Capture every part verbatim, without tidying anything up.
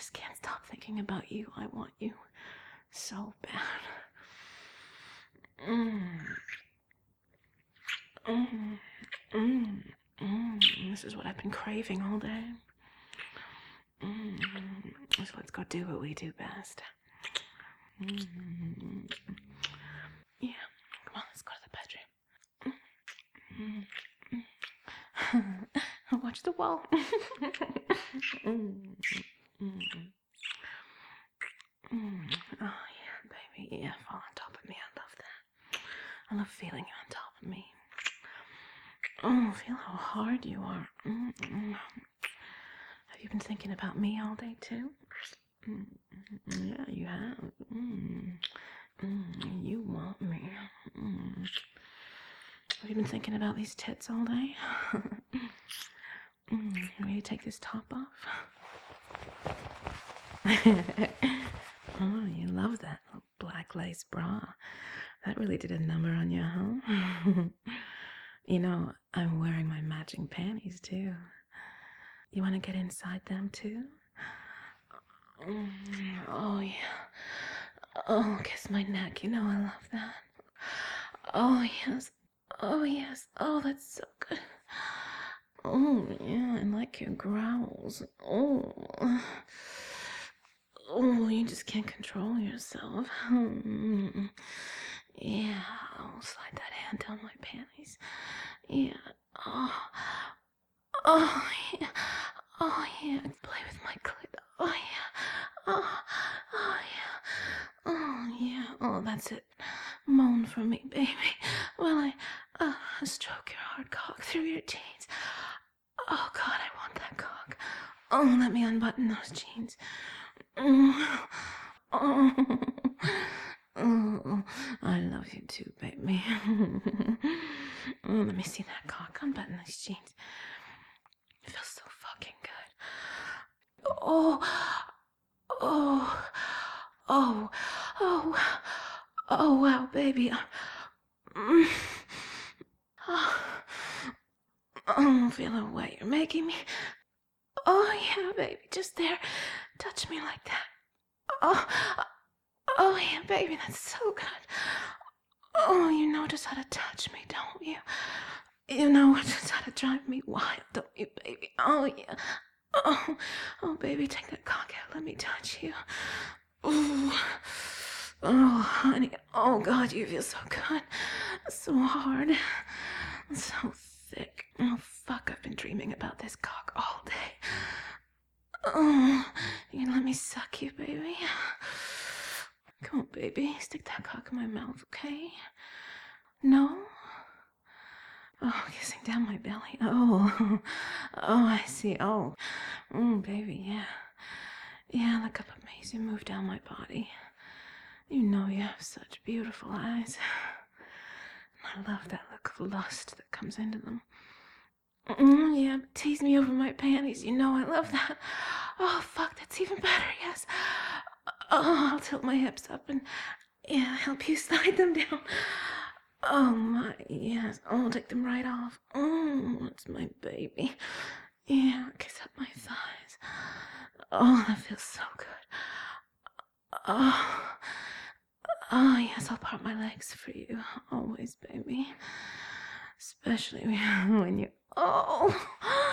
just can't stop thinking about you. I want you so bad. Mm. Mm. Mm. Mm. This is what I've been craving all day. Mm. So let's go do what we do best. Mm. Yeah, come on, let's go to the bedroom. Watch the wall. mm. Mm. Mm. Oh yeah, baby, yeah, fall on top of me. I love that. I love feeling you on top of me. Oh, feel how hard you are. Mm-mm. Have you been thinking about me all day too? Mm. Yeah, you have. Mm. Mm. You want me. Mm. Have you been thinking about these tits all day? mm. Ready to take this top off? Oh, you love that black lace bra. That really did a number on you, huh? You know, I'm wearing my matching panties, too. You want to get inside them, too? Oh, yeah. Oh, kiss my neck. You know I love that. Oh, yes. Oh, yes. Oh, that's so good. Oh, yeah, I like your growls. Oh. Oh, you just can't control yourself. Yeah, I'll slide that hand down my panties. Yeah. Oh. Oh, yeah. Oh, yeah. Play with my clit. Oh, yeah. Oh, oh, yeah. Oh, yeah. Oh, that's it. Moan for me, baby. While I uh, stroke your hard cock through your jeans. Oh, God, I want that cock. Oh, let me unbutton those jeans. Oh, oh, oh, I love you too, baby. Oh, let me see that cock. Unbutton these jeans. It feels so fucking good. Oh, oh, oh, oh, oh, wow, baby. Mm. Oh, oh, feel the way you're making me. Oh, yeah, baby, just there. Touch me like that. Oh, oh, yeah, baby, that's so good. Oh, you know just how to touch me, don't you? You know just how to drive me wild, don't you, baby? Oh, yeah. Oh, oh, baby, take that cock out. Let me touch you. Ooh. Oh, honey. Oh, God, you feel so good. So hard. So thick. Oh, fuck, I've been dreaming about this cock all day. Oh, you gonna let me suck you, baby? Come on, baby. Stick that cock in my mouth, okay? No? Oh, kissing down my belly. Oh, oh, I see. Oh, mm, baby, yeah. Yeah, look up at me as you move down my body. You know you have such beautiful eyes. I love that look of lust that comes into them. Mm, yeah, tease me over my panties. You know I love that. Oh, fuck, that's even better, yes. Oh, I'll tilt my hips up and, yeah, help you slide them down. Oh, my, yes. Oh, take them right off. Oh, that's my baby. Yeah, kiss up my thighs. Oh, that feels so good. Oh, oh, yes, I'll part my legs for you. Always, baby. Especially when you... Oh,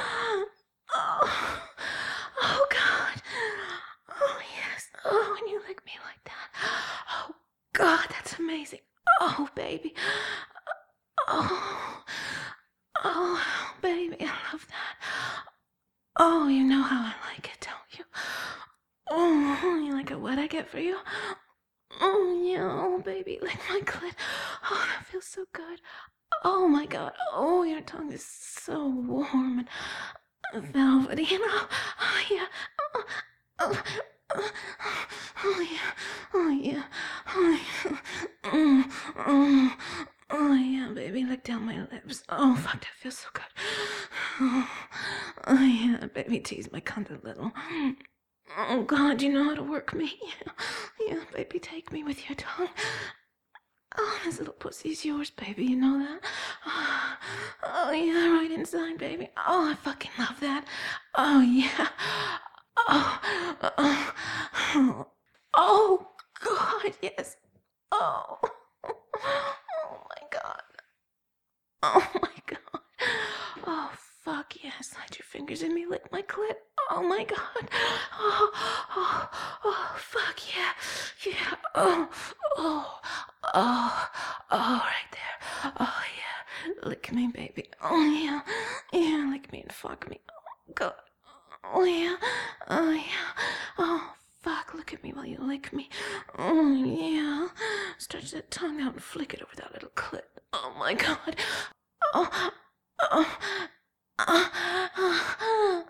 oh, oh, God. Oh, yes. Oh, when you lick me like that. Oh, God, that's amazing. Oh, baby. Oh, oh, baby, I love that. Oh, you know how I like it, don't you? Oh, you like it what I get for you? Oh, yeah, oh, baby, lick my clit. Oh, that feels so good. Oh, my God. Oh, your tongue is so warm and velvety. And oh, oh yeah. Oh, oh, oh, oh, yeah. Oh, yeah. Oh, yeah. Oh, oh, oh, yeah, baby, lick down my lips. Oh, fuck, that feels so good. Oh, oh yeah, baby, tease my cunt a little. Oh, God, you know how to work me. Yeah, baby, take me with your tongue. Oh, this little pussy's yours, baby, you know that? Oh, oh, yeah, right inside, baby. Oh, I fucking love that. Oh, yeah. Oh, oh, God. Oh, oh, oh, fuck yeah. Yeah. Oh, oh, oh, oh, right there. Oh, yeah. Lick me, baby. Oh, yeah. Yeah, lick me and fuck me. Oh, God. Oh, yeah. Oh, yeah. Oh, fuck. Look at me while you lick me. Oh, yeah. Stretch that tongue out and flick it over that little clit. Oh, my God. Oh, oh. Oh,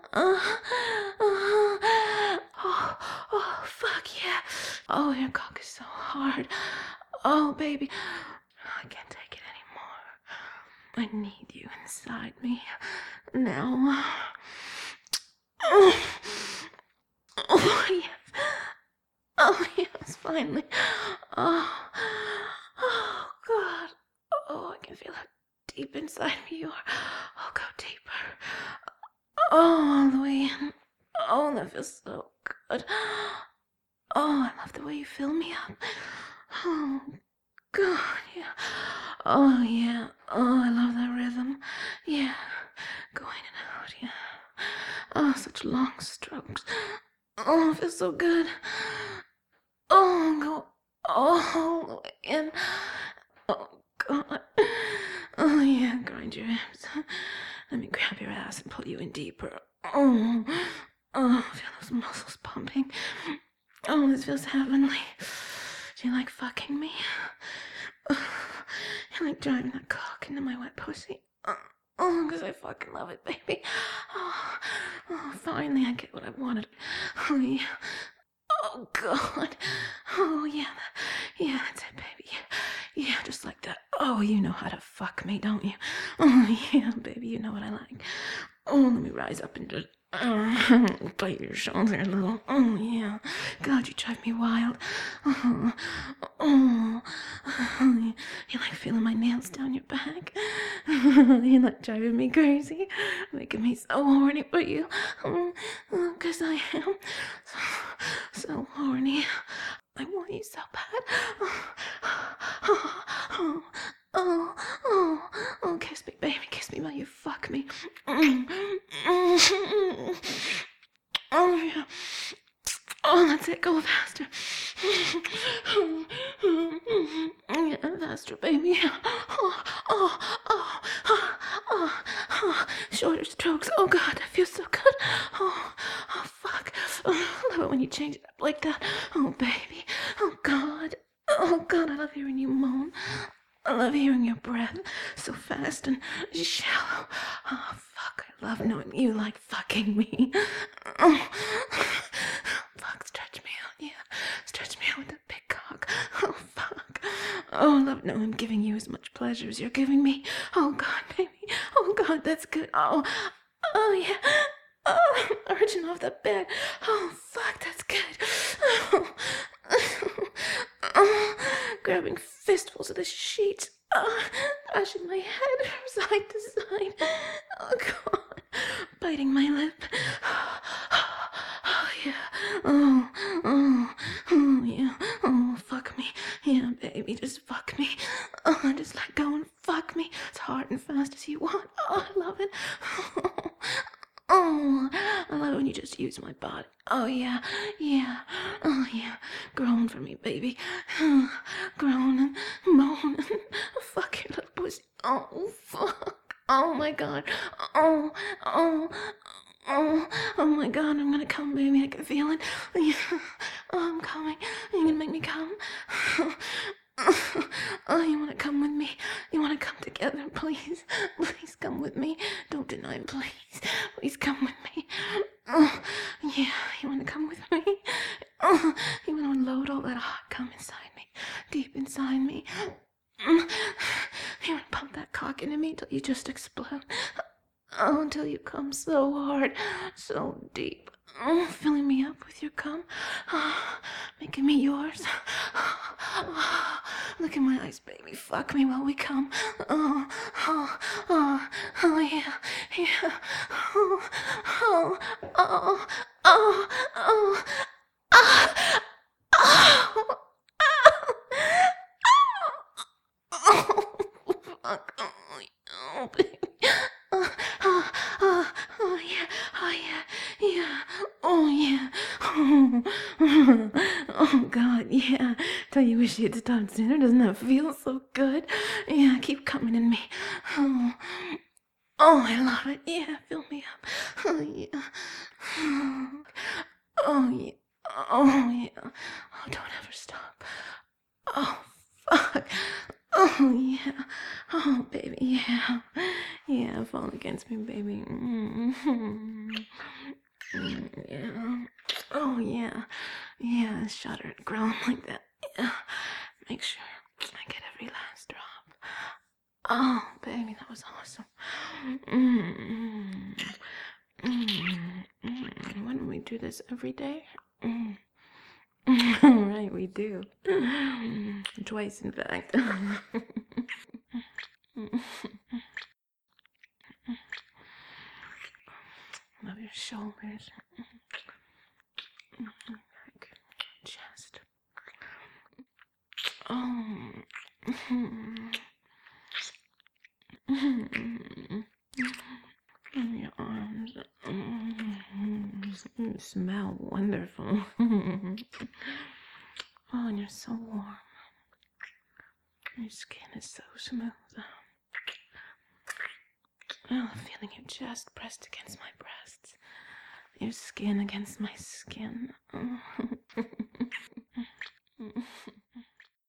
oh, oh, fuck yeah. Oh, your cock is so hard. Oh, baby. I can't take it anymore. I need you inside me. Now. Oh, oh yes. Oh, yes, finally. Oh, oh, God. Oh, I can feel how deep inside me you are. Oh, go deeper. Oh, all the way in. Oh, that feels so good. Oh, I love the way you fill me up. Oh, God, yeah. Oh, yeah. Oh, I love that rhythm. Yeah. Go in and out, yeah. Oh, such long strokes. Oh, it feels so good. Oh, go all the way in. Oh, God. Oh, yeah, grind your hips. Let me grab your ass and pull you in deeper. Oh, oh, feel those muscles pumping. Oh, this feels heavenly. Do you like fucking me? Oh, you like driving that cock into my wet pussy? Oh, because I fucking love it, baby. Oh, oh, finally I get what I wanted. Oh, yeah. Oh, God. Oh, yeah. Yeah, that's it, baby. Yeah, yeah, just like that. Oh, you know how to fuck me, don't you? Oh, yeah, baby, you know what I like. Oh, let me rise up and just uh, bite your shoulder a little. Oh, yeah. God, you drive me wild. Oh, oh, oh. You like feeling my nails down your back? You like driving me crazy? Making me so horny for you. Oh, oh, 'cause I am so, so horny. I want you so bad. Oh, oh, oh, oh, oh, oh, kiss me, baby, kiss me while you fuck me. Oh, yeah. Oh, that's it, go faster. Yeah, faster, baby. Oh, oh, oh, oh, oh, oh. Shorter strokes. Oh, God, that feels so good. Oh, oh, fuck. Oh, I love it when you change it up like that. Oh, baby. Oh, God. Oh, God, I love hearing you moan. I love hearing your breath so fast and shallow. Oh, fuck, I love knowing you like fucking me. Oh, fuck, stretch me out, yeah. Stretch me out with that big cock. Oh, fuck. Oh, I love knowing I'm giving you as much pleasure as you're giving me. Oh, God, baby. Oh, God, that's good. Oh, oh, yeah. Oh, I'm arching off the bed. Oh, fuck, that's good. Oh, oh, grabbing fistfuls of the sheets. Oh, thrashing my head from side to side. Oh, God. Biting my lip. Oh, yeah. Oh, oh, oh, yeah. Oh, fuck me. Yeah, baby, just fuck me. Oh, just let go and fuck me as hard and fast as you want. Oh, I love it. Oh, oh, I love it when you just use my body. Oh, yeah, yeah. Oh, yeah. Groan for me, baby. Groan and moan and fuck your little pussy. Oh, fuck. Oh, my God. Oh, oh, oh, oh, my God. I'm gonna come, baby. I can feel it. Yeah. Oh, I'm coming. You're gonna make me come. Oh, you wanna come with me? You wanna come together, please? Please come with me. Don't deny me, please. Please come with me. Oh, yeah, you wanna come with me? Oh, you wanna unload all that hot cum inside me, deep inside me. You wanna pump that cock into me till you just explode. Oh, until you come so hard, so deep. Oh, filling me up with your cum. Oh, making me yours. Oh, look in my eyes, baby. Fuck me while we come. Oh, oh, oh, oh, yeah, yeah. Oh, oh, oh, oh, oh, oh, oh, oh, fuck. Oh, oh, baby. Oh, oh, oh, oh, yeah, oh, yeah, yeah. Oh, Oh, God, yeah. Tell you wish you had stopped sooner. Doesn't that feel so good? Yeah, keep coming in me. Oh, oh I love it. Yeah, fill me up. Oh, yeah. Oh, yeah. Oh, yeah. Oh, don't ever stop. Oh, fuck. Oh, yeah. Oh, baby, yeah. Yeah, fall against me, baby. Mm-hmm. Yeah. Oh, yeah. Yeah, shudder and groan like that. Yeah. Make sure I get every last drop. Oh, baby, that was awesome. Mm-hmm. Mm-hmm. Why don't we do this every day? Mm. Right, we do. Twice, in fact. Love your shoulders. Neck, chest. Oh. Your arms. You smell wonderful. Oh, and you're so warm. Your skin is so smooth. Oh, feeling your chest pressed against my breasts. Your skin against my skin.